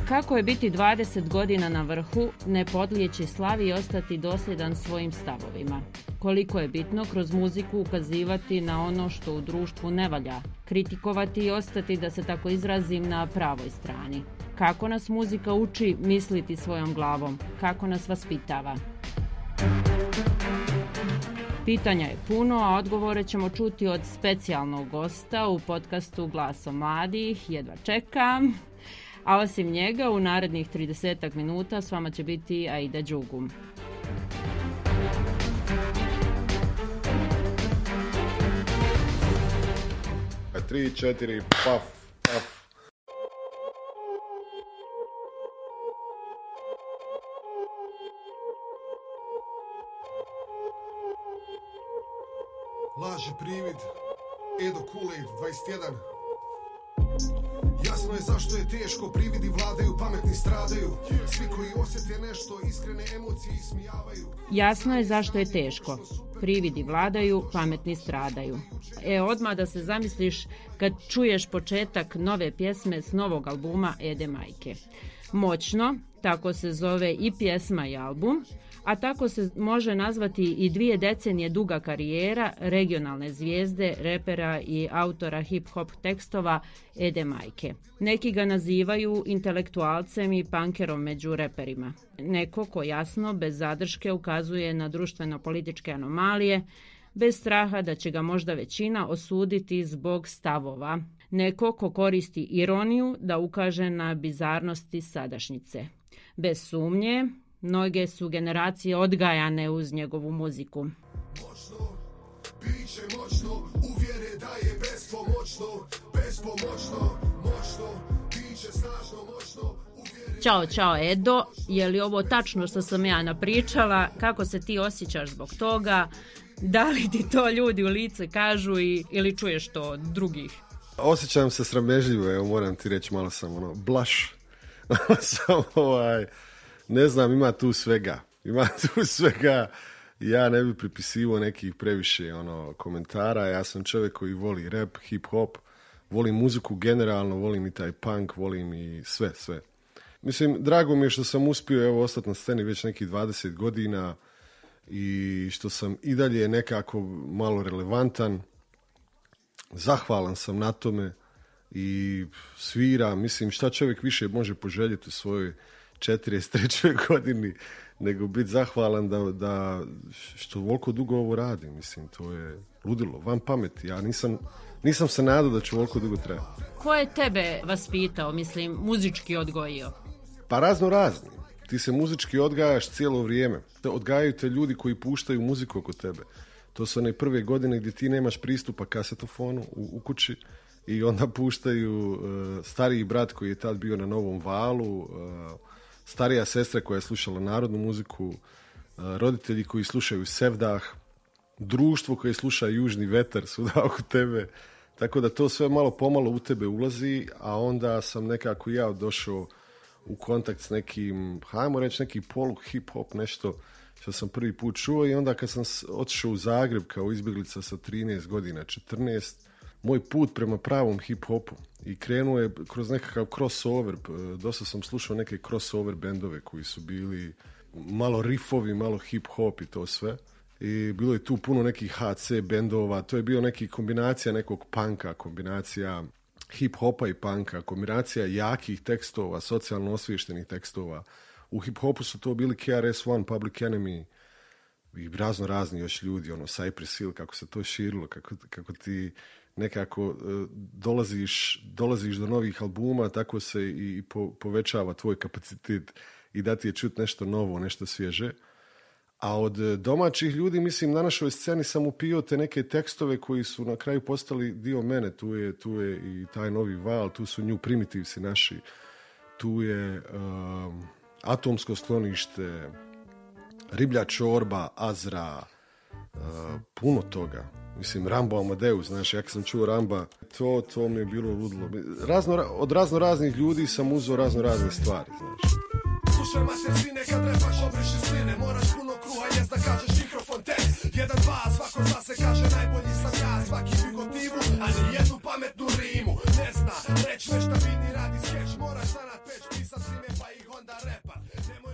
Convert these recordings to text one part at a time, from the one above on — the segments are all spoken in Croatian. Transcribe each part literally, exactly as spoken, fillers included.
Kako je biti dvadeset godina na vrhu, ne podlijeći slavi i ostati dosljedan svojim stavovima? Koliko je bitno kroz muziku ukazivati na ono što u društvu ne valja, kritikovati i ostati, da se tako izrazim, na pravoj strani? Kako nas muzika uči misliti svojom glavom? Kako nas vaspitava? Pitanja je puno, a odgovore ćemo čuti od specijalnog gosta u podcastu Glasom mladih. Jedva čekam. A osim njega, u narednih tridesetak minuta s vama će biti Aida Đugum. Tri, četiri, paf, paf. Laži privid, Edo Kool-Aid, dvadeset jedan. Jasno je zašto je teško, prividi vladaju, pametni stradaju. Svi koji osjete nešto, iskrene emocije ismijavaju. Jasno je zašto je teško, prividi vladaju, pametni stradaju. E, odmah da se zamisliš kad čuješ početak nove pjesme s novog albuma Ede Majke. Moćno, tako se zove i pjesma i album, a tako se može nazvati i dvije decenije duga karijera regionalne zvijezde, repera i autora hip-hop tekstova Ede Majke. Neki ga nazivaju intelektualcem i punkerom među reperima. Neko ko jasno, bez zadrške, ukazuje na društveno-političke anomalije, bez straha da će ga možda većina osuditi zbog stavova. Neko ko koristi ironiju da ukaže na bizarnosti sadašnjice. Bez sumnje, mnoge su generacije odgajane uz njegovu muziku. Moćno, biće moćno, uvjere da je bespomoćno, bespomoćno, moćno, biće snažno, moćno, uvjere... Ćao, čao Edo, je li ovo tačno što sam ja napričala? Kako se ti osjećaš zbog toga? Da li ti to ljudi u lice kažu i, ili čuješ to od drugih? Osjećam se sramežljivo, evo moram ti reći, malo sam ono, blaš. sam ovaj... Ne znam, ima tu svega. Ima tu svega. Ja ne bi pripisivao nekih previše ono, komentara. Ja sam čovjek koji voli rap, hip-hop, volim muziku generalno, volim i taj punk, volim i sve, sve. Mislim, drago mi je što sam uspio evo, ostati na sceni već nekih dvadeset godina i što sam i dalje nekako malo relevantan. Zahvalan sam na tome i sviram. Mislim, šta čovjek više može poželjeti u svojoj četrdeset trećoj godini nego biti zahvalan da, da što voliko dugo ovo radi. Mislim, to je ludilo, van pameti. Ja nisam, nisam se nadao da ću voliko dugo trajati. Ko je tebe vaspitao, mislim, muzički odgojio? Pa razno razni. Ti se muzički odgajaš cijelo vrijeme. Odgajaju te ljudi koji puštaju muziku oko tebe. To su one prve godine gdje ti nemaš pristupa kasetofonu u, u kući i onda puštaju uh, stariji brat koji je tad bio na Novom valu, uh, starija sestra koja je slušala narodnu muziku, roditelji koji slušaju Sevdah, društvo koje sluša Južni vetar svuda oko tebe. Tako da to sve malo pomalo u tebe ulazi, a onda sam nekako ja došao u kontakt s nekim, hajmo reći neki poluk hip-hop, nešto što sam prvi put čuo i onda kad sam otišao u Zagreb kao izbjeglica sa trinaest godina, četrnaest, moj put prema pravom hip-hopu i krenuo je kroz nekakav crossover. Dosta sam slušao neke crossover bendove koji su bili malo riffovi, malo hip-hop i to sve. I bilo je tu puno nekih ha ce bendova. To je bio neki kombinacija nekog punka, kombinacija hip-hopa i punka, kombinacija jakih tekstova, socijalno osviještenih tekstova. U hip-hopu su to bili K R S One, Public Enemy i razno razni još ljudi, ono Cypress Hill, kako se to širilo, kako, kako ti nekako uh, dolaziš, dolaziš do novih albuma, tako se i po, povećava tvoj kapacitet i da ti je čut nešto novo, nešto svježe. A od domaćih ljudi, mislim, na našoj sceni sam upio te neke tekstove koji su na kraju postali dio mene. Tu je, tu je i taj Novi val, tu su New Primitivsi naši, tu je um, Atomsko sklonište, Riblja čorba, Azra, uh, puno toga. Mislim, Rambo Amadeus, znaš, jak sam čuo Ramba, to, to mi je bilo ludilo. Razno, od razno raznih ljudi sam uzeo razno razne stvari, znaš. Slušaj mater sine, kad repaš obriši sline, moraš puno kruha jest da kažeš mikrofon test. Jedan, dva, svako zna se kaže najbolji sam ja, svaki bi gotivu, a ni jednu pametnu rimu. Ne zna, reč nešto vini, radi skeć, moraš zanat peć, pisat rime.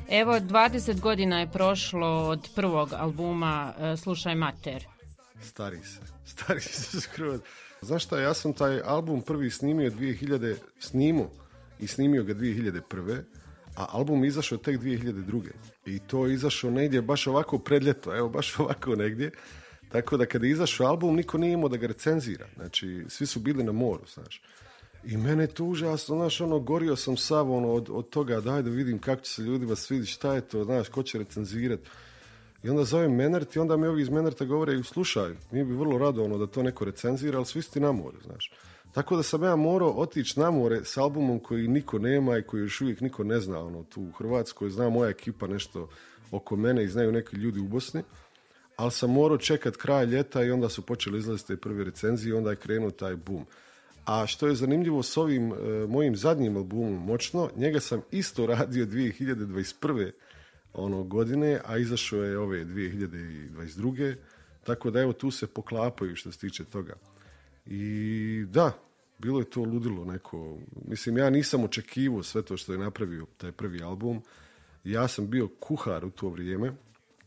Evo, dvadeset godina je prošlo od prvog albuma uh, Slušaj mater. Stari se, stari se skroz. Znaš šta, ja sam taj album prvi snimio dvije hiljade, snimio i snimio ga dvije hiljade prve, a album izašao tek dvije hiljade druge. I to je izašao negdje baš ovako pred ljeto, evo baš ovako negdje. Tako da kada je izašao album, niko nije imao da ga recenzira. Znači, svi su bili na moru, znaš. I mene je to užasno, znaš, ono, gorio sam sav, ono, od, od toga, daj da vidim kako će se ljudima svidjeti, šta je to, znaš, ko će recenzirati. I onda zovem Menert i onda mi ovi iz Menerta govore, slušaj, mi bi vrlo rado, ono, da to neko recenzira, ali svi ste na moru, znaš. Tako da sam ja morao otići na more s albumom koji niko nema i koji još uvijek niko ne zna, ono, tu u Hrvatskoj, zna moja ekipa nešto oko mene i znaju neki ljudi u Bosni. Ali sam morao čekat kraj ljeta i onda su počeli izlaziti te prve recenzije i onda je krenuo taj boom. A što je zanimljivo s ovim e, mojim zadnjim albumom Moćno, njega sam isto radio dvije hiljade dvadeset prve ono, godine, a izašao je ove dvije hiljade dvadeset druge. Tako da evo tu se poklapaju što se tiče toga. I da, bilo je to ludilo neko. Mislim, ja nisam očekivao sve to što je napravio taj prvi album. Ja sam bio kuhar u to vrijeme.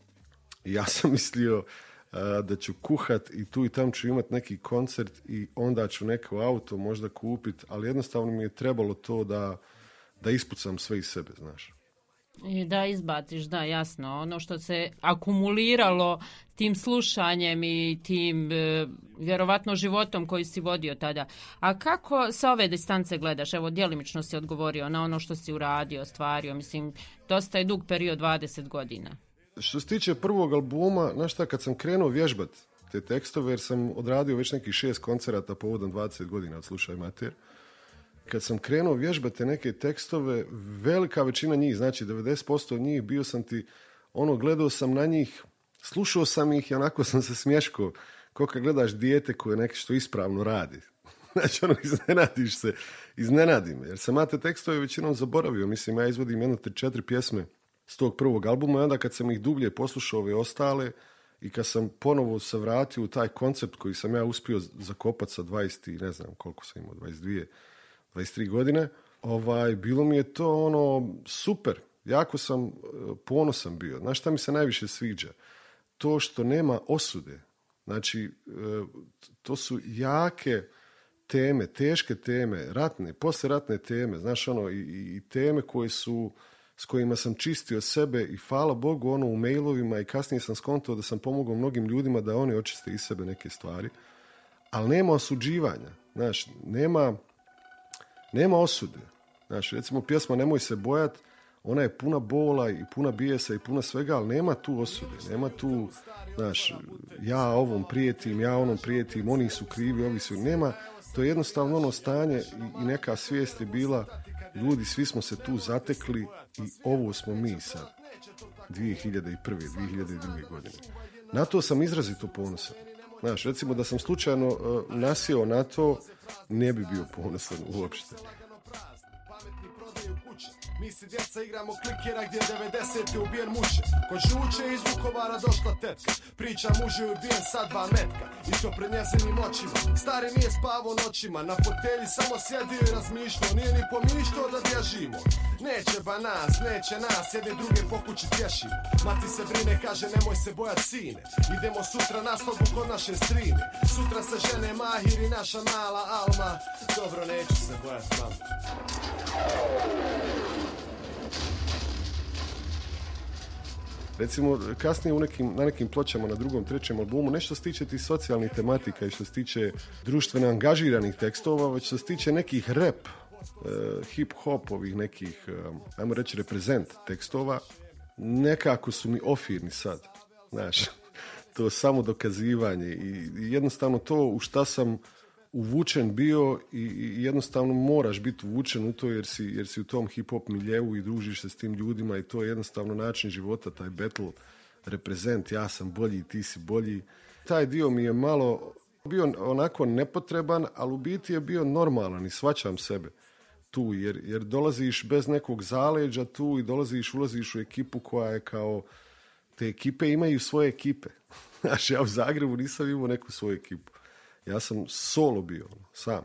Ja sam mislio uh, da ću kuhat i tu i tam ću imati neki koncert i onda ću neko auto možda kupiti, ali jednostavno mi je trebalo to da, da ispucam sve iz sebe, znaš. I da izbaciš, da, jasno. Ono što se akumuliralo tim slušanjem i tim e, vjerovatno životom koji si vodio tada. A kako sa ove distance gledaš? Evo, djelimično si odgovorio na ono što si uradio, ostvario. Mislim, dosta je dug period, dvadeset godina. Što se tiče prvog albuma, znaš šta, kad sam krenuo vježbat te tekstove, jer sam odradio već nekih šest koncerata povodom dvadeset godina od Slušaj mater, kad sam krenuo vježbati neke tekstove, velika većina njih, znači devedeset posto od njih, bio sam ti, ono, gledao sam na njih, slušao sam ih i onako sam se smješkao, kao kad gledaš dijete koje nešto što ispravno radi. Znači, ono, iznenadiš se, iznenadim, jer sam ja te tekstove većinom zaboravio. Mislim, ja izvodim jedno te četiri pjesme s tog prvog albuma i onda kad sam ih dublje poslušao ove ostale i kad sam ponovo se vratio u taj koncept koji sam ja uspio zakopati sa dvadeset, ne znam koliko sam imao, dvadeset dvije, dvadeset tri godine, ovaj, bilo mi je to ono super. Jako sam ponosan bio. Znaš šta mi se najviše sviđa? To što nema osude. Znači, to su jake teme, teške teme, ratne, posleratne teme, znaš ono, i, i teme koje su, s kojima sam čistio sebe i hvala Bogu ono u mailovima i kasnije sam skontao da sam pomogao mnogim ljudima da oni očiste iz sebe neke stvari, ali nema osuđivanja, znaš, nema, nema osude. Znaš, recimo pjesma Nemoj se bojat, ona je puna bola i puna bijesa i puna svega, ali nema tu osude, nema tu, znaš, ja ovom prijetim, ja onom prijetim, oni su krivi, ovi su, nema, to je jednostavno ono stanje i, i neka svijest je bila, ljudi, svi smo se tu zatekli i ovo smo mi sad, dvije hiljade prve, dvije hiljade druge godine. Na to sam izrazito ponosan. Znaš, recimo da sam slučajno uh, nasjeo na to, ne bi bio ponosan uopšte. Mi si djeca igramo klikera gdje devedesete ubijen muče. Kod žuče iz Vukovara došla tetka, priča muže ubijen sa dva metka, i to pred njezinim očima. Stari nije spavao noćima, na fotelji samo sjedio i razmišljao, nije ni pomišljao da bježimo. Neće ba nas, neće nas, jedni druge po kući tješimo. Mati se brine, kaže nemoj se bojat sine, idemo sutra na slobu kod naše strine. Sutra se žene Mahir i naša mala Alma, dobro neću se bojat mama. Recimo, kasnije u nekim, na nekim pločama na drugom, trećem albumu, nešto se tiče ti socijalnih tematika i što se tiče društveno angažiranih tekstova, već što se tiče nekih rap, uh, hip-hopovih nekih, uh, ajmo reći, reprezent tekstova, nekako su mi ofirni sad. Znaš, to samo dokazivanje i, i jednostavno to u šta sam uvučen bio i, i jednostavno moraš biti uvučen u to jer si, jer si u tom hip-hop miljeu i družiš se s tim ljudima i to je jednostavno način života, taj battle reprezent, ja sam bolji, ti si bolji. Taj dio mi je malo bio onako nepotreban, ali u biti je bio normalan i shvaćam sebe tu, jer, jer dolaziš bez nekog zaleđa tu i dolaziš, ulaziš u ekipu koja je kao, te ekipe imaju svoje ekipe. Znaš, ja u Zagrebu nisam imao neku svoju ekipu. Ja sam solo bio, sam.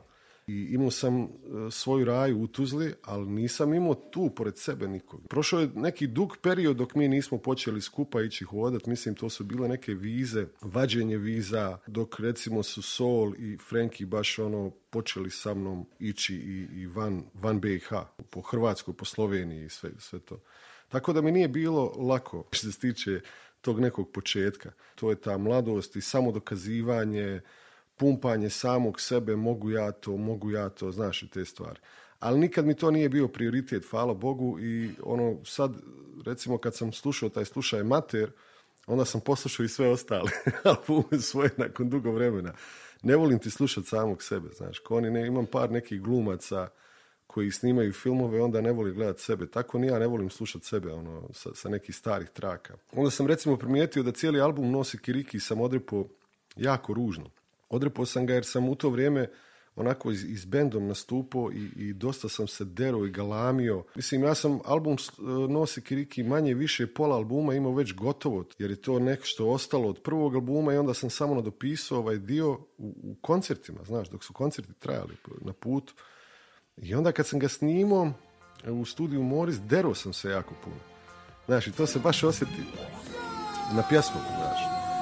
I imao sam uh, svoju raju u Tuzli, ali nisam imao tu pored sebe nikog. Prošao je neki dug period dok mi nismo počeli skupa ići hodat. Mislim, to su bile neke vize, vađenje viza, dok recimo su Sol i Frenki baš ono počeli sa mnom ići i, i van, van B i H, po Hrvatskoj, po Sloveniji i sve, sve to. Tako da mi nije bilo lako što se tiče tog nekog početka. To je ta mladost i samodokazivanje, pumpanje samog sebe, mogu ja to, mogu ja to, znaš i te stvari. Ali nikad mi to nije bio prioritet, hvala Bogu, i ono sad, recimo kad sam slušao taj slušaj Mater, onda sam poslušao i sve ostale albume svoje nakon dugo vremena. Ne volim ti slušati samog sebe, znaš, ko oni ne, imam par nekih glumaca koji snimaju filmove, onda ne voli gledati sebe. Tako ni ja ne volim slušati sebe ono, sa, sa nekih starih traka. Onda sam recimo primijetio da cijeli album nosi kiriki i sam odrepao jako ružno. Odrepao sam ga jer sam u to vrijeme onako iz, iz bendom nastupao i, i dosta sam se derao i galamio. Mislim, ja sam album nosi kiriki manje više pola albuma imao već gotovo, jer je to nešto ostalo od prvog albuma i onda sam samo nadopisao ovaj dio u, u koncertima, znaš, dok su koncerti trajali na putu. I onda kad sam ga snimao u studiju Moris, derao sam se jako puno. Znaš, i to se baš osjeti na pjesmu, znaš.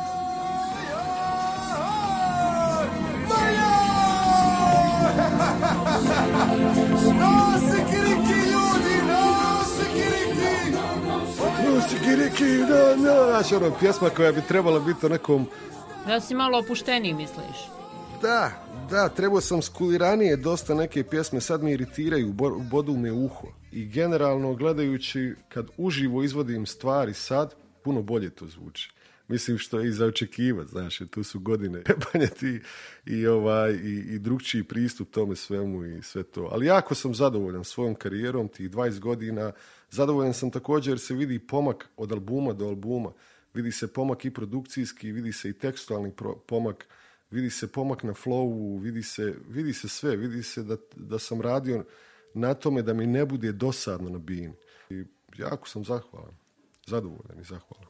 Nosi kiriki ljudi, nosi kiriki! Nosi kiriki, da, da. Znaš, ono, pjesma koja bi trebala biti o nekom... Da si malo opušteniji, misliš? Da, da, trebao sam skuliranije dosta neke pjesme, sad mi iritiraju, bodu me uho. I generalno, gledajući, kad uživo izvodim stvari sad, puno bolje to zvuči. Mislim što je i za očekivati, znaš, tu su godine pepanja ti i, ovaj, i, i drugčiji pristup tome svemu i sve to. Ali jako sam zadovoljan svojom karijerom, tih dvadeset godina. Zadovoljan sam također jer se vidi pomak od albuma do albuma. Vidi se pomak i produkcijski, vidi se i tekstualni pro, pomak, vidi se pomak na flowu, vidi se, vidi se sve, vidi se da, da sam radio na tome da mi ne bude dosadno na bini. I jako sam zahvalan, zadovoljan i zahvalan.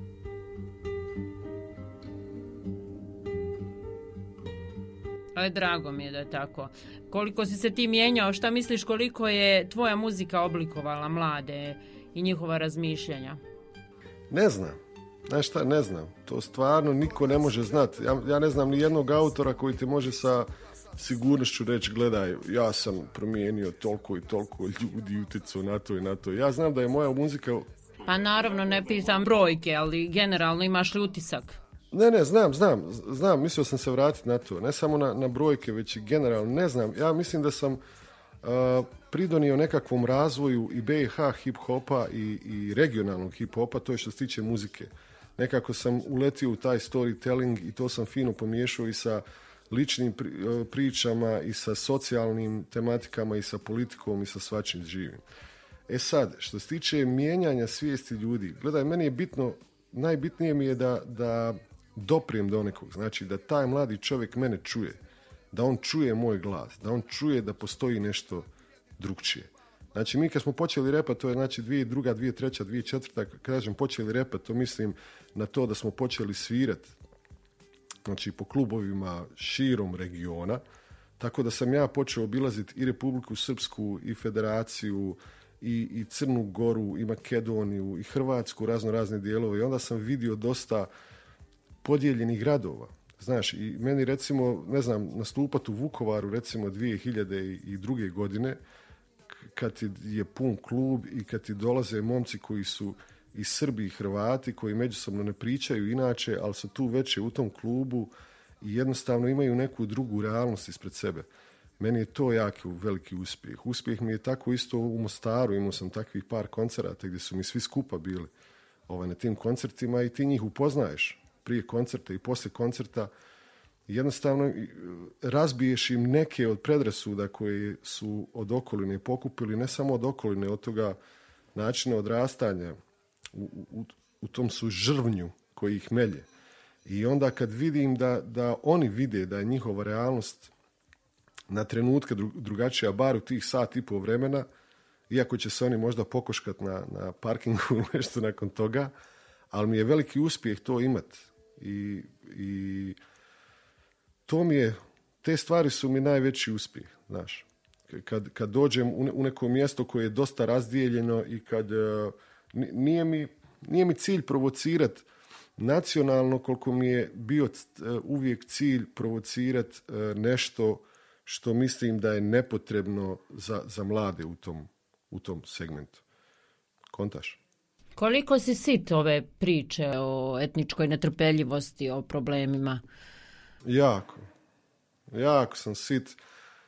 Ali drago mi je da je tako. Koliko si se ti mijenjao, šta misliš koliko je tvoja muzika oblikovala mlade i njihova razmišljanja? Ne znam. Znaš šta, ne znam. To stvarno niko ne može znati. Ja, ja ne znam ni jednog autora koji ti može sa sigurnošću reći, gledaj, ja sam promijenio toliko i toliko ljudi, utjecao na to i na to. Ja znam da je moja muzika... Pa naravno ne pitam brojke, ali generalno imaš li utisak? Ne, ne, znam, znam, znam, mislio sam se vratiti na to, ne samo na, na brojke, već i generalno, ne znam, ja mislim da sam uh, pridonio nekakvom razvoju i B i H hip-hopa i, i regionalnog hip-hopa, to je što se tiče muzike. Nekako sam uletio u taj storytelling i to sam fino pomiješao i sa ličnim pri, uh, pričama i sa socijalnim tematikama i sa politikom i sa svačim živim. E sad, što se tiče mijenjanja svijesti ljudi, gledaj, meni je bitno, najbitnije mi je da, da doprijem do nekog, znači da taj mladi čovjek mene čuje, da on čuje moj glas, da on čuje da postoji nešto drugčije. Znači mi kad smo počeli repat, to je znači dvije druga, dvije treća, dvije četvrta, kad kažem počeli repat, to mislim na to da smo počeli svirat, znači po klubovima širom regiona, tako da sam ja počeo obilaziti i Republiku Srpsku, i Federaciju, i, i Crnu Goru, i Makedoniju, i Hrvatsku, razno razne dijelove, i onda sam vidio dosta podijeljenih gradova. Znaš, i meni recimo, ne znam, nastupat u Vukovaru recimo dvije hiljade druge. godine, kad je pun klub i kad ti dolaze momci koji su i Srbi i Hrvati, koji međusobno ne pričaju inače, ali su tu već u tom klubu i jednostavno imaju neku drugu realnost ispred sebe. Meni je to jako veliki uspjeh. Uspjeh mi je tako isto u Mostaru, imao sam takvih par koncerata gdje su mi svi skupa bili ovaj, na tim koncertima i ti njih upoznaješ prije koncerta i poslije koncerta. Jednostavno razbiješ im neke od predrasuda koje su od okoline pokupili, ne samo od okoline, od toga načina odrastanja u, u, u tom su žrvnju koji ih melje. I onda kad vidim da, da oni vide da je njihova realnost na trenutke drugačija, bar u tih sat i pol vremena, iako će se oni možda pokoškat na, na parkingu ili nešto nakon toga, ali mi je veliki uspjeh to imat. I, i to mi je te stvari su mi najveći uspjeh, znaš. Kad, kad dođem u, u neko mjesto koje je dosta razdijeljeno i kad uh, nije, mi, nije mi cilj provocirati nacionalno koliko mi je bio uh, uvijek cilj provocirati uh, nešto što mislim da je nepotrebno za, za mlade u tom, u tom segmentu. Kontaš? Koliko si sit ove priče o etničkoj netrpeljivosti, o problemima? Jako. Jako sam sit.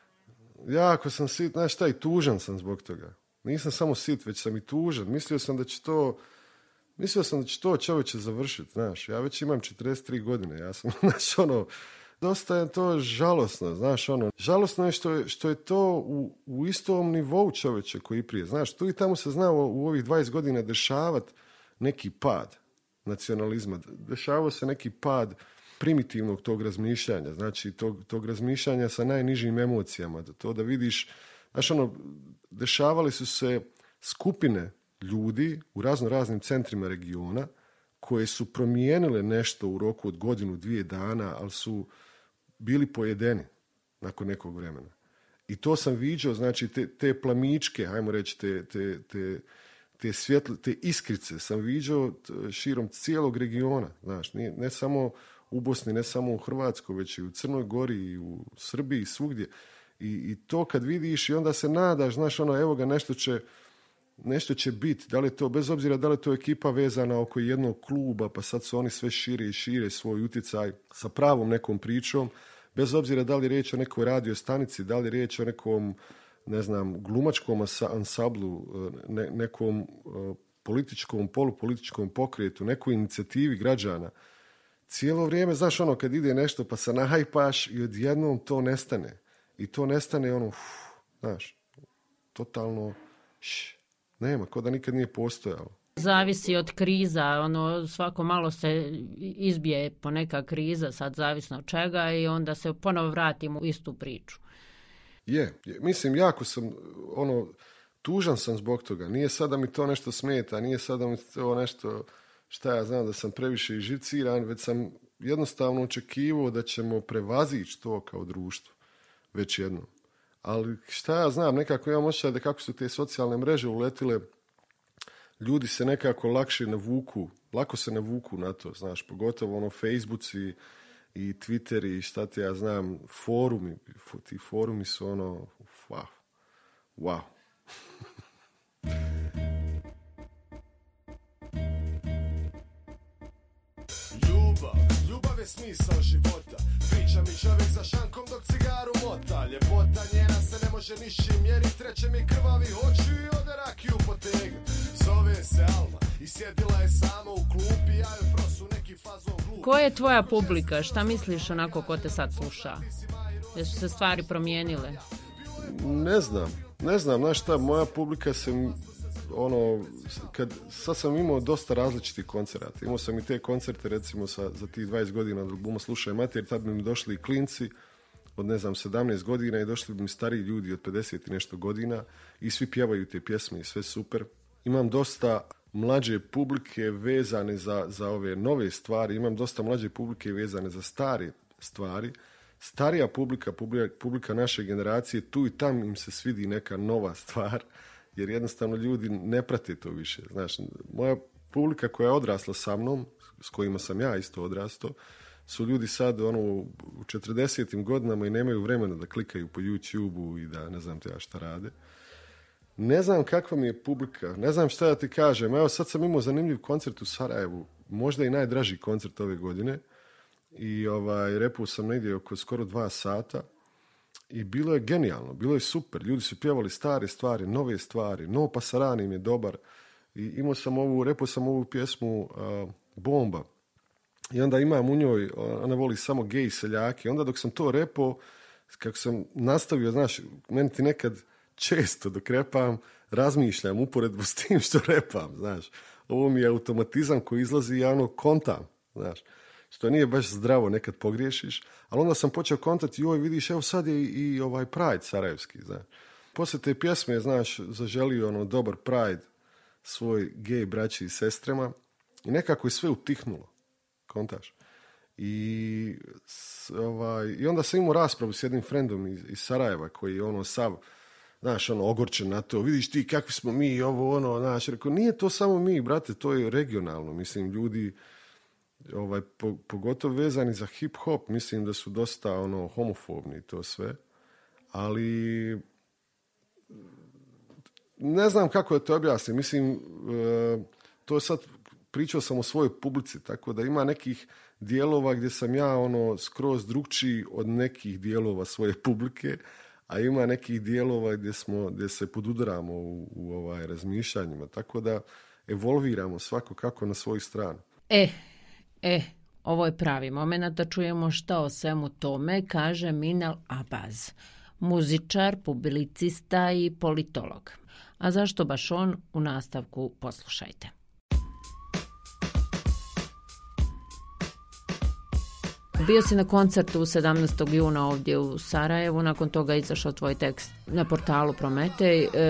Jako sam sit. Znaš šta, i tužan sam zbog toga. Nisam samo sit, već sam i tužan. Mislio sam da će to mislio sam da će to čovječe završiti, znaš. Ja već imam četrdeset tri godine. Ja sam, znaš, ono, dosta je to žalosno, znaš, ono. Žalosno je što je, što je to u, u istom nivou čovječe koji prije. Znaš, tu i tamo se znao u ovih dvadeset godina dešavati neki pad nacionalizma. Dešavao se neki pad primitivnog tog razmišljanja, znači tog, tog razmišljanja sa najnižim emocijama. To da vidiš, znaš, ono, dešavali su se skupine ljudi u razno raznim centrima regiona koje su promijenile nešto u roku od godinu, dvije dana, ali su bili pojedeni nakon nekog vremena. I to sam viđao, znači te, te plamičke, hajmo reći, te, te, te, te svjetle, te iskrice sam viđao širom cijelog regiona, znaš, ne, ne samo u Bosni, ne samo u Hrvatskoj, već i u Crnoj Gori i u Srbiji, svugdje. I, i to kad vidiš i onda se nadaš, znaš, ono, evo ga, nešto će, nešto će biti. Da li je to, bez obzira da li je to ekipa vezana oko jednog kluba, pa sad su oni sve šire i šire svoj utjecaj sa pravom nekom pričom, bez obzira da li je riječ o nekoj radio stanici, da li je riječ o nekom, ne znam, glumačkom ansamblu, ne, nekom uh, političkom, polupolitičkom pokretu, nekoj inicijativi građana. Cijelo vrijeme, znaš, ono, kad ide nešto pa se nahajpaš i odjednom to nestane. I to nestane, ono, uf, znaš, totalno, š, nema, ko da nikad nije postojalo. Zavisi od kriza, ono, svako malo se izbije po neka kriza, sad zavisno od čega, i onda se ponovo vratimo u istu priču. Je, je, mislim, jako sam, ono, tužan sam zbog toga. Nije sada mi to nešto smeta, nije sada mi to nešto, šta ja znam, da sam previše živciran, već sam jednostavno očekivao da ćemo prevazići to kao društvo, već jednom. Ali šta ja znam, nekako imam osjećaj da kako su te socijalne mreže uletile, ljudi se nekako lakše navuku, lako se navuku na to, znaš, pogotovo ono Facebooci i Twitteri i šta ti ja znam, forumi, ti forumi su ono, wow, wow. Ljubav, ljubav je smisao života. Priča mi čovjek za šankom dok cigaru mota. Ljepota njena se ne može ničim mjerit. Treće mi krvavi oči i ode rakiju potegnut. Zove se Alma i sjedila je sama u klupi. Ja joj prosu neki fazon glup. Ko je tvoja publika? Šta misliš onako ko te sad sluša? Jesu se stvari promijenile? Ne znam, ne znam, znaš šta, moja publika se, ono, kad, sad sam imao dosta različitih koncerata. Imao sam i te koncerte, recimo, sa, za tih dvadeset godina od albuma Slušaj Mater, tad bi mi došli i klinci od, ne znam, sedamnaest godina i došli bi mi stariji ljudi od pedeset i nešto godina i svi pjevaju te pjesme i sve super. Imam dosta mlađe publike vezane za, za ove nove stvari, imam dosta mlađe publike vezane za stare stvari. Starija publika, publika, publika naše generacije, tu i tam im se svidi neka nova stvar, jer jednostavno ljudi ne prate to više. Znaš, moja publika koja je odrasla sa mnom, s kojima sam ja isto odrastao, su ljudi sad ono, u četrdesetim godinama i nemaju vremena da klikaju po YouTubeu i da ne znam te ja šta rade. Ne znam kakva mi je publika, ne znam šta da ti kažem. Evo sad sam imao zanimljiv koncert u Sarajevu, možda i najdraži koncert ove godine. I ovaj, repao sam negdje oko skoro dva sata i bilo je genijalno, bilo je super. Ljudi su pjevali stare stvari, nove stvari, No Pasaran im je dobar. I imao sam ovu, repao sam ovu pjesmu uh, Bomba. I onda imam u njoj, ona voli samo gej seljake. Onda dok sam to repao, kako sam nastavio, znaš, meni ti nekad često dok repam, razmišljam uporedbu s tim što repam, znaš. Ovo mi je automatizam koji izlazi i ja ono kontam, znaš. Što nije baš zdravo, nekad pogriješiš, ali onda sam počeo kontati, joj vidiš, evo sad je i, i ovaj Pride sarajevski, znaš. Poslije te pjesme, znaš, zaželio ono dobar Pride svoj gej braći i sestrama i nekako je sve utihnulo, kontaš. I, s, ovaj, i onda sam imao raspravu s jednim frendom iz, iz Sarajeva koji je ono sav, znaš, ono, ogorčen na to. Vidiš ti kakvi smo mi, ovo, ono, znaš, rekao, nije to samo mi, brate, to je regionalno. Mislim, ljudi, ovaj, po, pogotovo vezani za hip-hop, mislim da su dosta, ono, homofobni to sve. Ali ne znam kako da to objasnim. Mislim, e, to sad pričao sam o svojoj publici, tako da ima nekih dijelova gdje sam ja ono skroz drugčiji od nekih dijelova svoje publike, a ima nekih dijelova gdje smo, gdje se podudaramo u, u ovaj razmišljanjima, tako da evolviramo svako kako na svoju stranu. E, e, ovo je pravi moment da čujemo šta o svemu tome kaže Minel Abaz, muzičar, publicista i politolog. A zašto baš on? U nastavku poslušajte. Bio si na koncertu sedamnaestog juna ovdje u Sarajevu, nakon toga je izašao tvoj tekst na portalu Prometej. E,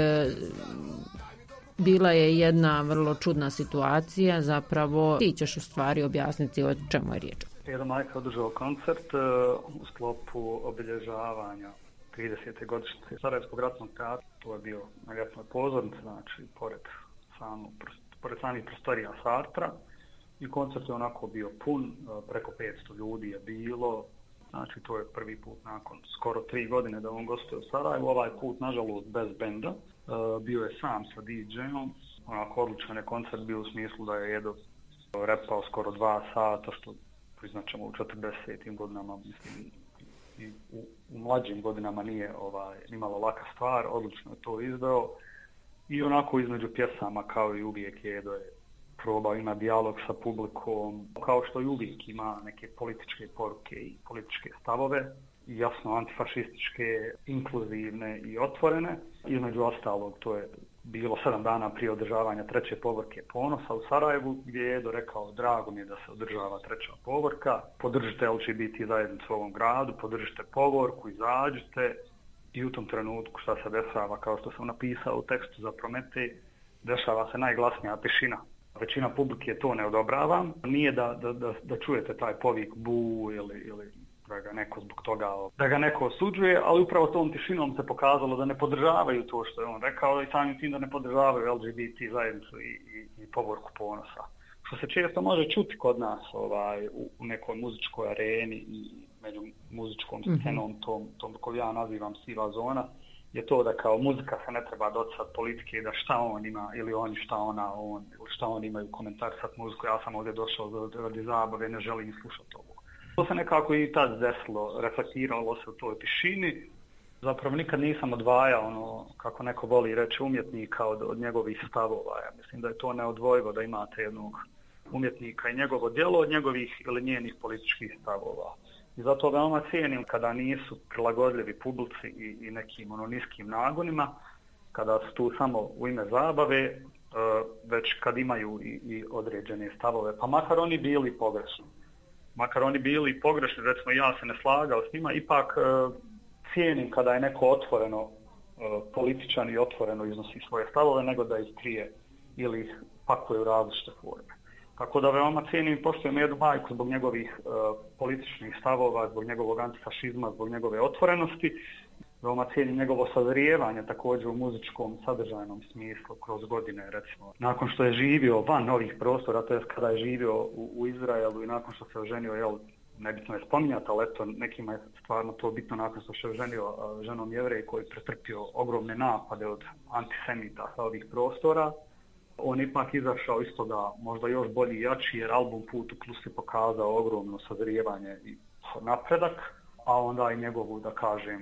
bila je jedna vrlo čudna situacija, zapravo ti ćeš u stvari objasniti o čemu je riječ. Edo Majka održao koncert u sklopu obilježavanja tridesete godišnjice Sarajevskog ratnog teatra. To je bio na ljetnoj pozornici, znači pored, samu, pored samih prostorija Sartra. I koncert je onako bio pun, preko petsto ljudi je bilo, znači to je prvi put nakon skoro tri godine da on gostuje u Sarajevu, ovaj put nažalost bez benda, bio je sam sa di džejom, onako odličan je koncert bio u smislu da je Edo repao skoro dva sata, što priznaćemo u četrdesetim godinama, mislim, i u, u mlađim godinama nije ovaj, nimalo laka stvar, odlično je to izdao i onako između pjesama kao i uvijek Edo je probao ima dijalog sa publikom, kao što i uvijek ima neke političke poruke i političke stavove, jasno antifašističke, inkluzivne i otvorene. Između ostalog, to je bilo sedam dana prije održavanja treće povorke Ponosa u Sarajevu, gdje je Edo rekao, drago mi je da se održava treća povorka, podržite L G B T zajednicu u ovom gradu, podržite povorku, izađite. I u tom trenutku šta se dešava, kao što sam napisao u tekstu za Prometej, dešava se najglasnija tišina. Većina publike to ne odobrava. Nije da, da, da, da čujete taj povik bu ili, ili da ga neko zbog toga, da ga neko osuđuje, ali upravo tom tišinom se pokazalo da ne podržavaju to što je on rekao i samim tim da ne podržavaju L G B T zajednicu i, i, i povorku Ponosa. Što se često može čuti kod nas ovaj, u, u nekoj muzičkoj areni i među muzičkom scenom, tom, tom koju ja nazivam siva zona, je to da kao muzika se ne treba doticati politike, da šta on ima ili oni šta ona on, ili šta oni imaju komentar sad muziku, ja sam ovdje došao radi zabave, ne želim slušati ovo. To se nekako i tad desilo, reflektiralo se u toj tišini. Zapravo nikad nisam odvajao ono, kako neko voli reći, umjetnika od, od njegovih stavova. Ja mislim da je to neodvojivo da imate jednog umjetnika i njegovo djelo od njegovih ili njenih političkih stavova. I zato veoma cijenim kada nisu prilagodljivi publici i, i nekim ono, niskim nagonima, kada su tu samo u ime zabave, uh, već kad imaju i, i određene stavove. Pa makar oni bili pogrešni. Makar oni bili pogrešni, recimo ja se ne slagao s njima, ipak uh, cijenim kada je neko otvoreno uh, političan i otvoreno iznosi svoje stavove, nego da ih krije ili ih pakuje u različite forme. Tako da veoma cijenim i poštujem Edu Majku zbog njegovih uh, političnih stavova, zbog njegovog antifašizma, zbog njegove otvorenosti. Veoma cijenim njegovo sazrijevanje također u muzičkom sadržajnom smislu kroz godine, recimo. Nakon što je živio van ovih prostora, to je kada je živio u, u Izraelu i nakon što se oženio, jel, nebitno je spominjati, ali eto, nekima je stvarno to bitno nakon što se oženio uh, ženom Jevrej koji je pretrpio ogromne napade od antisemita sa ovih prostora. On ipak izašao iz toga možda još bolji i jači, jer album Put u Klus je pokazao ogromno sazrijevanje i napredak, a onda i njegovu, da kažem,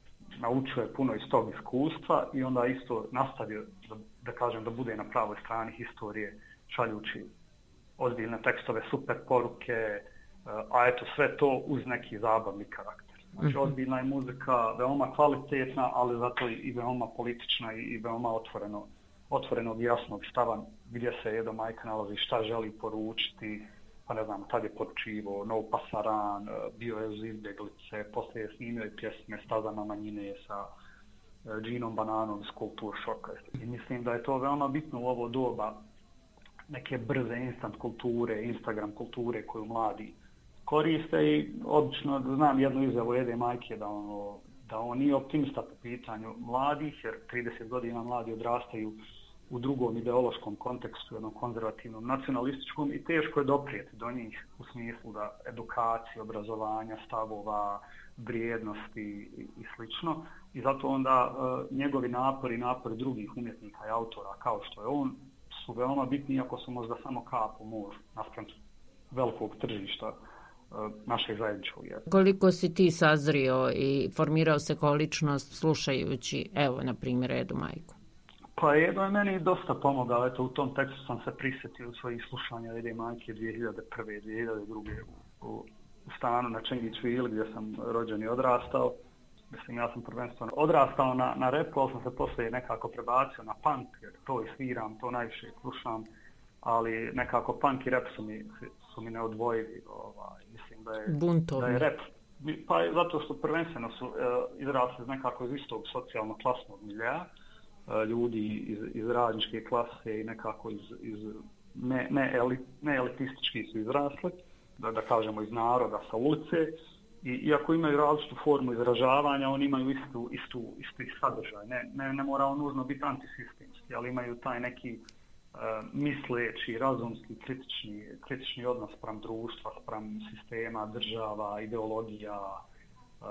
naučio je puno iz tog iskustva i onda isto nastavio, da, da kažem, da bude na pravoj strani historije, šaljući ozbiljne tekstove, super poruke, a eto sve to uz neki zabavni karakter. Znači ozbiljna je muzika, veoma kvalitetna, ali zato i veoma politična i veoma otvoreno otvorenog jasnog stava gdje se Edo Majka nalazi, šta želi poručiti, pa ne znam, tad je poručivo No Pasaran, bio je uz izbjeglice, poslije je snimio i pjesme Staza na manjine sa Džinom Bananom iz Kultur Šoka. I mislim da je to veoma bitno u ovo doba neke brze instant kulture, Instagram kulture koju mladi koriste i obično znam jednu izjavu Ede Majke da, ono, da on nije optimista po pitanju mladih, jer trideset godina mladi odrastaju u drugom ideološkom kontekstu, jednom konzervativnom, nacionalističkom i teško je doprijeti do njih u smislu da edukacije, obrazovanja, stavova, vrijednosti i, i slično. I zato onda uh, njegovi napori, napori drugih umjetnika i autora kao što je on, su veoma bitni, iako su možda samo kap u moru naspram velikog tržišta uh, našeg zajedničkog jezika. Koliko si ti sazrio i formirao se kao ličnost slušajući, evo, na primjer, Edu Majku? Pa Edo je meni dosta pomogao. Eto, u tom tekstu sam se prisjetio svojih slušanja Ede Majke dvije hiljade prve. dvije hiljade druge. u, u stanu na Čengić Vili gdje sam rođen i odrastao. Mislim, ja sam prvenstveno odrastao na, na repu, ali sam se poslije nekako prebacio na punk, jer to i sviram, to najviše slušam, ali nekako punk i rap su mi, su mi neodvojivi. Ovaj, mislim da je, da je rap. Pa zato što prvenstveno su uh, izrasli nekako iz istog socijalno-klasnog miljeja, uh, ljudi iz, iz radničke klase i nekako iz, iz ne, ne, elit, ne elitistički su izrasli, da, da kažemo iz naroda, sa ulice. I iako imaju različitu formu izražavanja, oni imaju istu, istu, istu sadržaj. Ne, ne, ne mora on nužno biti antisistemski, ali imaju taj neki uh, misleći, razumski, kritični, kritični odnos sprem društva, sprem sistema, država, ideologija, uh,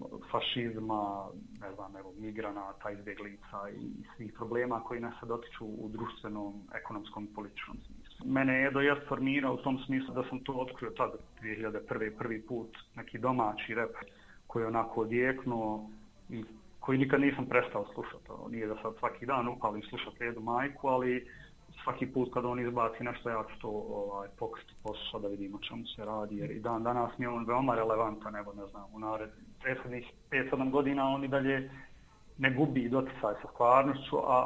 fašizma, ne znam, evo, migranata, izbjeglica i, i svih problema koji nas se dotiču u društvenom, ekonomskom i političkom smislu. Mene je Edo jest formirao u tom smislu da sam to otkrio tada dvije hiljade prve. prvi put neki domaći rap koji je onako odjeknuo i koji nikad nisam prestao slušati. Nije da sad svaki dan upalim slušati Edu Majku, ali svaki put kada on izbaci nešto ja ću to ovaj, pokriti posluša da vidimo čemu se radi, jer i dan danas mi je on veoma relevantan, evo ne znam, u narednih prethodnih pet sedam godina on i dalje ne gubi doticaj sa stvarnošću, a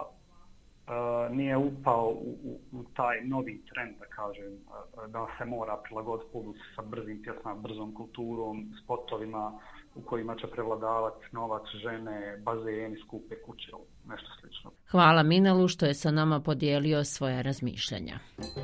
Uh, nije upao u, u, u taj novi trend, da kažem, uh, da se mora prilagoditi publici sa brzim pjesmama, brzom kulturom, spotovima u kojima će prevladavati novac, žene, bazeni, skupe kuće, nešto slično. Hvala Minalu što je sa nama podijelio svoja razmišljanja.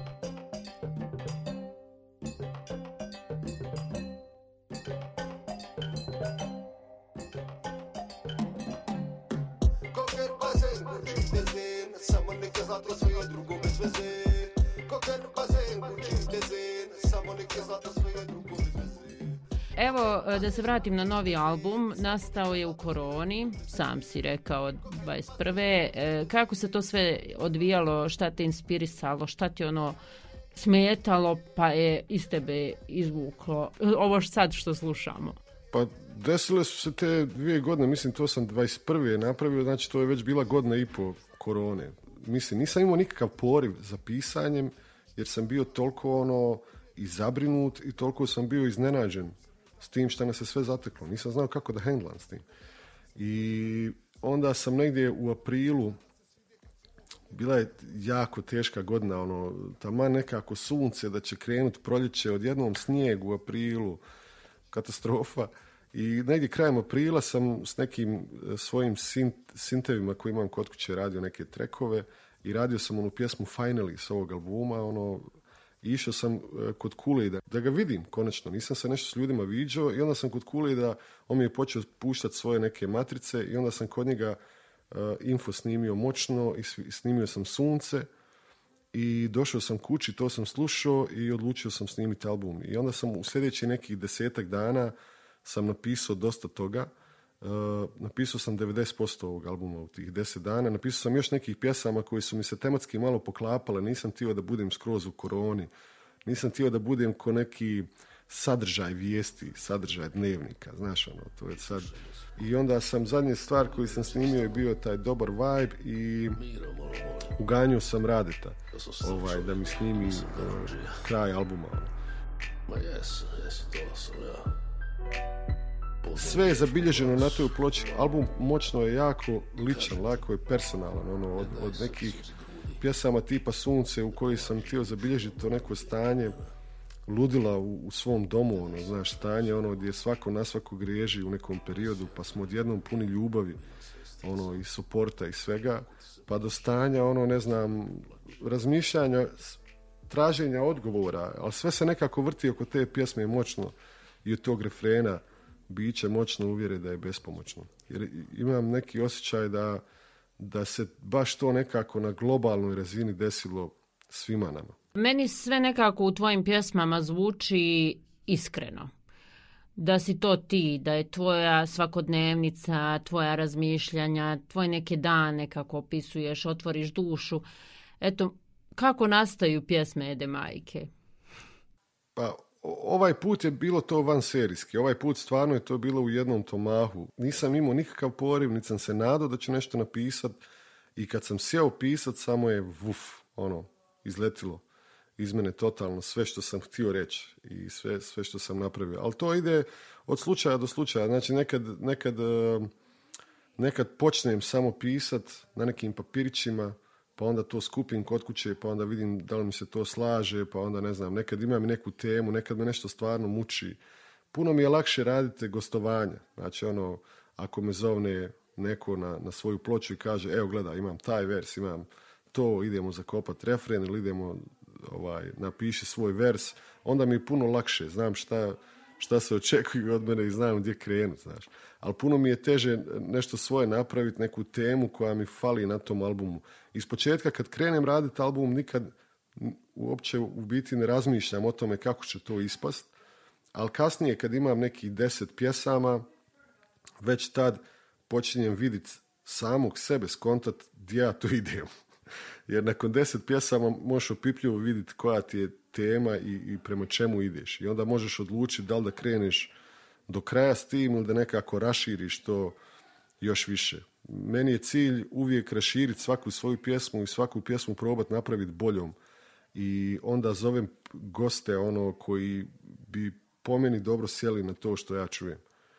Evo, da se vratim na novi album, nastao je u koroni, sam si rekao dvadeset prve. Kako se to sve odvijalo, šta te inspirisalo, šta ti ono smetalo, pa je iz tebe izvuklo ovo sad što slušamo? Pa desile su se te dvije godine, mislim to sam dvadeset prve napravio, znači to je već bila godina i po korone. Mislim, nisam imao nikakav poriv za pisanjem, jer sam bio toliko ono i zabrinut i toliko sam bio iznenađen s tim što nas se sve zateklo. Nisam znao kako da hendlam s tim. I onda sam negdje u aprilu, bila je jako teška godina, ono, taman nekako sunce da će krenuti proljeće, odjednom snijeg u aprilu, katastrofa. I negdje krajem aprila sam s nekim svojim sint, sintevima koji imam kod kuće radio neke trekove i radio sam onu pjesmu Finally s ovog albuma, ono, i išao sam kod Kool-Aida da ga vidim konačno. Nisam se nešto s ljudima viđao i onda sam kod Kool-Aida, on mi je počeo puštati svoje neke matrice i onda sam kod njega uh, info snimio moćno i snimio sam sunce i došao sam kući, to sam slušao i odlučio sam snimiti album. I onda sam u sljedećih nekih desetak dana sam napisao dosta toga. Uh, napisao sam devedeset posto ovog albuma u tih deset dana. Napisao sam još nekih pjesama koji su mi se tematski malo poklapale. Nisam htio da budem skroz u koroni. Nisam htio da budem ko neki sadržaj vijesti, sadržaj dnevnika. Znaš, ono, to je sad. I onda sam, zadnja stvar koju sam snimio je bio taj dobar vibe i uganjio sam Radeta ovaj, da mi snimi uh, kraj albuma. Sve je zabilježeno na toj ploči. Album moćno je jako ličan, lako je personalan, ono, od, od nekih pjesama tipa Sunce u kojoj sam htio zabilježiti to neko stanje ludila u, u svom domu, ono, znaš, stanje ono gdje svako na svako griježi u nekom periodu, pa smo odjednom puni ljubavi, ono, i suporta i svega, pa do stanja, ono, ne znam, razmišljanja traženja odgovora, ali sve se nekako vrti oko te pjesme moćno i od tog refrena biće moćno uvjere da je bespomoćno. Jer imam neki osjećaj da, da se baš to nekako na globalnoj razini desilo svima nama. Meni sve nekako u tvojim pjesmama zvuči iskreno. Da si to ti, da je tvoja svakodnevnica, tvoja razmišljanja, tvoje neke dane kako opisuješ, otvoriš dušu. Eto, kako nastaju pjesme Ede Majke? Pa, ovaj put je bilo to vanserijski. Ovaj put stvarno je to bilo u jednom tomahu. Nisam imao nikakav poriv, niti sam se nadao da ću nešto napisat. I kad sam sjeo pisat, samo je vuf, ono, izletilo iz mene totalno sve što sam htio reći i sve, sve što sam napravio. Ali to ide od slučaja do slučaja. Znači nekad, nekad, nekad počnem samo pisat na nekim papirićima, pa onda to skupim kod kuće, pa onda vidim da li mi se to slaže, pa onda ne znam, nekad imam neku temu, nekad me nešto stvarno muči. Puno mi je lakše raditi gostovanja. Znači ono, ako me zovne neko na, na svoju ploču i kaže, evo gledaj, imam taj vers, imam to, idemo zakopati refren ili idemo ovaj, napiši svoj vers, onda mi je puno lakše, znam šta, šta se očekuje od mene i znam gdje krenuti, znaš. Ali puno mi je teže nešto svoje napraviti, neku temu koja mi fali na tom albumu. Iz početka kad krenem raditi album, nikad uopće u biti ne razmišljam o tome kako će to ispast, ali kasnije kad imam nekih deset pjesama, već tad počinjem vidjeti samog sebe, skontat gdje ja to idem. Jer nakon deset pjesama možeš opipljivo vidjeti koja ti je tema i, i prema čemu ideš. I onda možeš odlučiti da li da kreneš do kraja s tim ili da nekako raširiš to još više. Meni je cilj uvijek raširiti svaku svoju pjesmu i svaku pjesmu probati napraviti boljom. I onda zovem goste ono koji bi po meni dobro sjeli na to što ja čujem.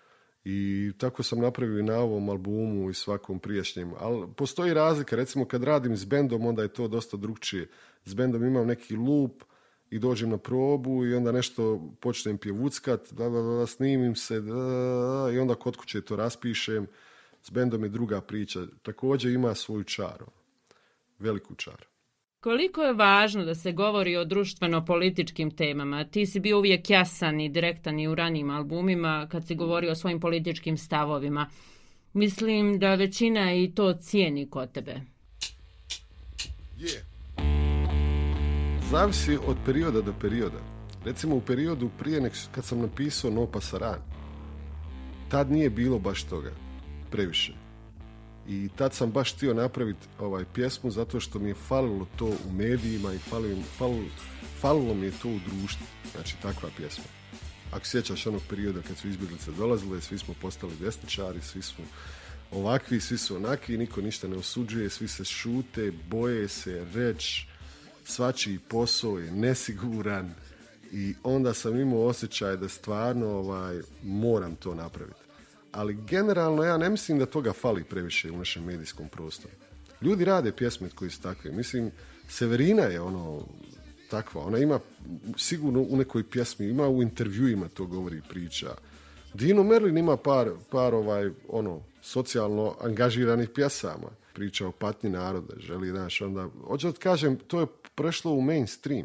I tako sam napravio i na ovom albumu i svakom prijašnjem. Ali postoji razlika, recimo kad radim s bendom, onda je to dosta drugčije. S bendom imam neki loop i dođem na probu i onda nešto počnem pjevuckat, da, da, da, snimim se, da, da, da, i onda kod kuće to raspišem. S bendom je druga priča. Također ima svoju čar, veliku čar. Koliko je važno da se govori o društveno-političkim temama? Ti si bio uvijek jasan i direktan i u ranijim albumima kad si govorio o svojim političkim stavovima. Mislim da većina i to cijeni kod tebe. Yeah. Zavisi od perioda do perioda. Recimo u periodu prije nek kad sam napisao No Pasaran, tad nije bilo baš toga, previše. I tad sam baš htio napraviti ovaj pjesmu zato što mi je falilo to u medijima i falilo, falilo, falilo mi je to u društvu. Znači, takva pjesma. Ako sjećaš onog perioda kad su izbjeglice dolazile, svi smo postali desničari, svi smo ovakvi, svi su onaki, niko ništa ne osuđuje, svi se šute, boje se reći, svačiji posao je nesiguran i onda sam imao osjećaj da stvarno ovaj, moram to napraviti. Ali generalno ja ne mislim da toga fali previše u našem medijskom prostoru. Ljudi rade pjesme koji su takve. Mislim, Severina je ono takva. Ona ima sigurno u nekoj pjesmi, ima u intervjuima to govori i priča. Dino Merlin ima par, par ovaj, ono, socijalno angažiranih pjesama. Priča o patnji naroda, želi, znaš, onda... Hoću da kažem, to je prešlo u mainstream.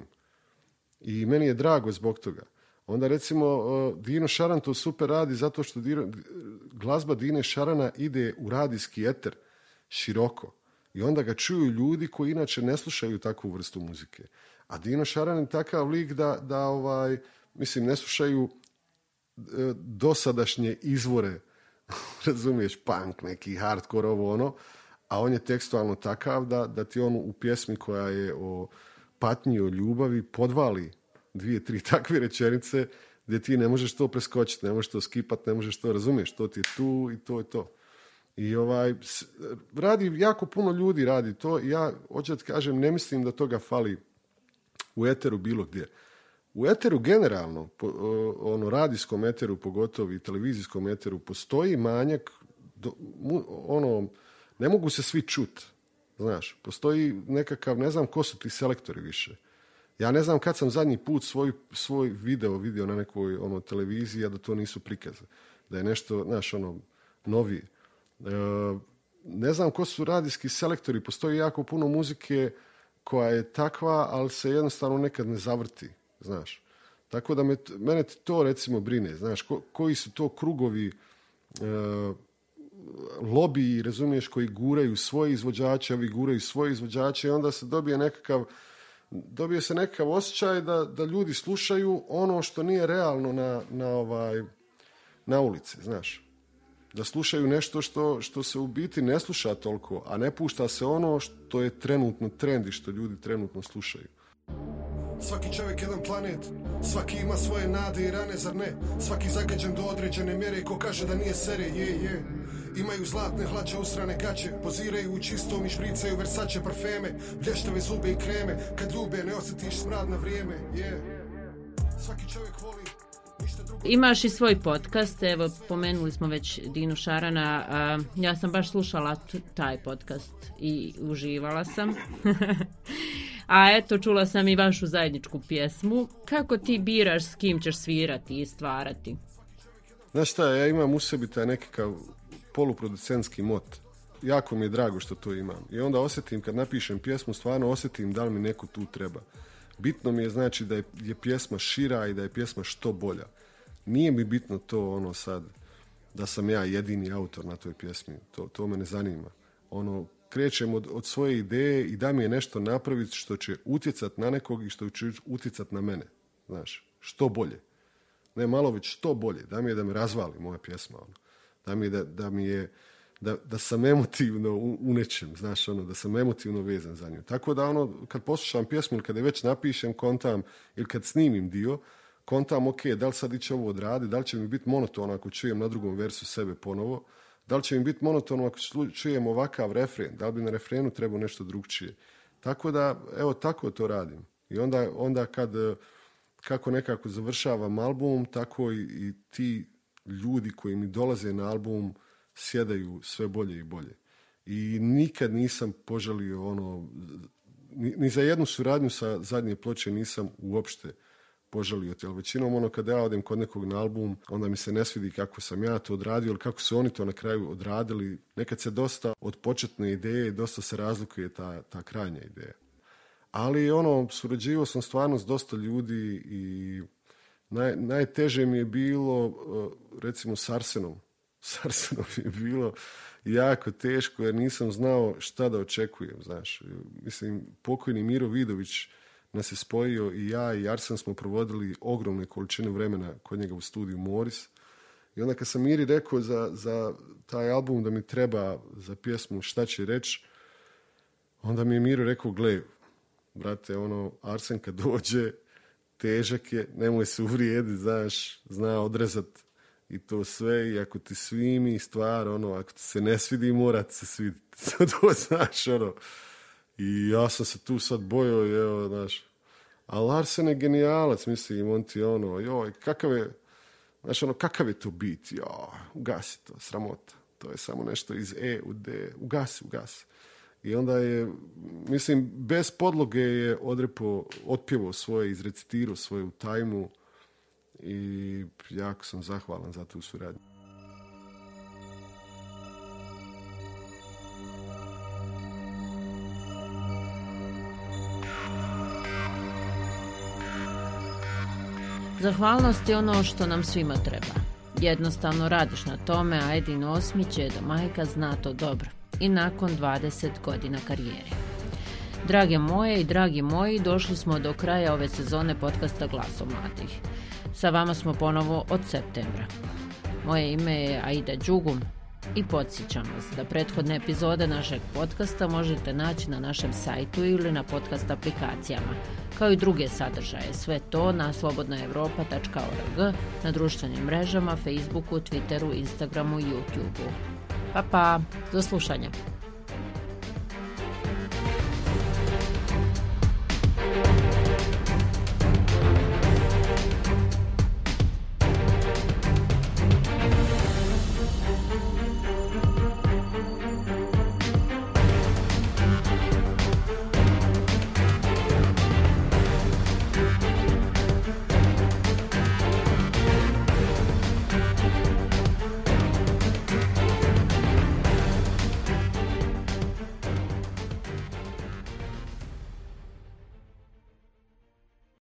I meni je drago zbog toga. Onda recimo Dino Šaran to super radi zato što Dino, glazba Dine Šarana ide u radijski eter široko. I onda ga čuju ljudi koji inače ne slušaju takvu vrstu muzike. A Dino Šaran je takav lik da, da ovaj, mislim, ne slušaju e, dosadašnje izvore, razumiješ, punk, neki hardcore, ovo ono, a on je tekstualno takav da, da ti on u pjesmi koja je o patnji, o ljubavi, podvali dvije, tri takve rečenice gdje ti ne možeš to preskočiti, ne možeš to skipati, ne možeš to, razumiješ, to ti je tu i to je to. I ovaj, radi, jako puno ljudi radi to i ja, hoću da kažem, ne mislim da toga fali u eteru bilo gdje. U eteru generalno, po, ono, radijskom eteru pogotovo i televizijskom eteru, postoji manjak, do, ono, ne mogu se svi čuti, znaš, postoji nekakav, ne znam ko su ti selektori više. Ja ne znam kad sam zadnji put svoj, svoj video vidio na nekoj ono, televiziji, a da to nisu prikaze. Da je nešto, znaš, ono, novije. E, ne znam ko su radijski selektori. Postoji jako puno muzike koja je takva, ali se jednostavno nekad ne zavrti, znaš. Tako da me, mene to recimo brine, znaš, ko, koji su to krugovi, e, lobiji, razumiješ, koji guraju svoje izvođače, ovi guraju svoje izvođače i onda se dobije nekakav, dobije se nekakav osjećaj da, da ljudi slušaju ono što nije realno na, na, ovaj, na ulici, znaš. Da slušaju nešto što, što se u biti ne sluša toliko, a ne pušta se ono što je trenutno trend i što ljudi trenutno slušaju. Svaki čovjek jedan planet, svaki ima svoje nade i rane, zar ne? Svaki zagađen do određene mjere, ko kaže da nije sere, je, je. Imaju zlatne hlače, usrane gaće, poziraju u čistom i špricaju Versace parfeme, blještave zube i kreme, kad ljube ne osjetiš smrad na vrijeme, je. Svaki čovjek voli. Imaš i svoj podcast, evo pomenuli smo već Dinu Šarana, a, ja sam baš slušala t- taj podcast i uživala sam. A eto, čula sam i vašu zajedničku pjesmu. Kako ti biraš s kim ćeš svirati i stvarati? Znaš šta, ja imam u sebi taj nekakav poluproducentski mot. Jako mi je drago što to imam. I onda osjetim, kad napišem pjesmu, stvarno osjetim da li mi neko tu treba. Bitno mi je znači da je, je pjesma šira i da je pjesma što bolja. Nije mi bitno to ono sad da sam ja jedini autor na toj pjesmi. To, to me ne zanima. Ono, krećem od, od svoje ideje i da mi je nešto napraviti što će utjecat na nekog i što će utjecat na mene. Znaš, što bolje. Ne malo već što bolje. Da mi je da me razvali moja pjesma. Ono. Da mi je da, da mi je Da, da sam emotivno u, u nečem, znaš, ono, da sam emotivno vezan za nju. Tako da, ono, kad poslušam pjesmu ili kad je već napišem, kontam, ili kad snimim dio, kontam, ok, da li sad iće ovo odradi, da li će mi biti monotono ako čujem na drugom versu sebe ponovo, da li će mi biti monotono ako čujem ovakav refren, da li bi na refrenu trebao nešto drugčije. Tako da, evo, tako to radim. I onda, onda kad, kako nekako završavam album, tako i, i ti ljudi koji mi dolaze na album sjedaju sve bolje i bolje. I nikad nisam poželio ono, ni, ni za jednu suradnju sa zadnje ploče nisam uopšte poželio. Jer većinom ono kada ja odem kod nekog na album, onda mi se ne svidi kako sam ja to odradio ili kako su oni to na kraju odradili. Nekad se dosta od početne ideje, dosta se razlikuje ta, ta krajnja ideja. Ali ono, surađivao sam stvarno s dosta ljudi i naj, najteže mi je bilo recimo s Arsenom. S Arsenom je bilo jako teško jer nisam znao šta da očekujem, znaš. Mislim, pokojni Miro Vidović nas je spojio i ja i Arsen smo provodili ogromne količine vremena kod njega u studiju Moris. I onda kad sam Miri rekao za, za taj album da mi treba za pjesmu Šta će reći, onda mi je Miro rekao, gle, brate, ono, Arsen kad dođe, težak je, nemoj se uvrijediti, znaš, zna odrezat i to sve, i ako ti svimi stvar, ono, ako ti se ne svidi, mora ti se sviditi. To znaš, ono. I ja sam se tu sad bojao, evo, znaš. Ali Arsen je genijalac, mislim, on ti ono, joj, kakav je, znaš, ono, kakav je to bit, joj, ugasi to, sramota. To je samo nešto iz E u D, ugasi, ugasi. I onda je, mislim, bez podloge je odrepo, otpjevao svoje, izrecitirao svoje u tajmu i jako sam zahvalan za tu suradnju. Zahvalnost je ono što nam svima treba. Jednostavno radiš na tome, a Edin Osmić, Edo Majka, zna to dobro. I nakon dvadeset godina karijere. Drage moje i dragi moji, došli smo do kraja ove sezone podcasta Glaso mladih. Sa vama smo ponovo od septembra. Moje ime je Aida Đugum i podsjećam vas da prethodne epizode našeg podcasta možete naći na našem sajtu ili na podcast aplikacijama, kao i druge sadržaje. Sve to na slobodna europa tačka org, na društvenim mrežama, Facebooku, Twitteru, Instagramu i YouTubeu. Pa pa, do slušanja.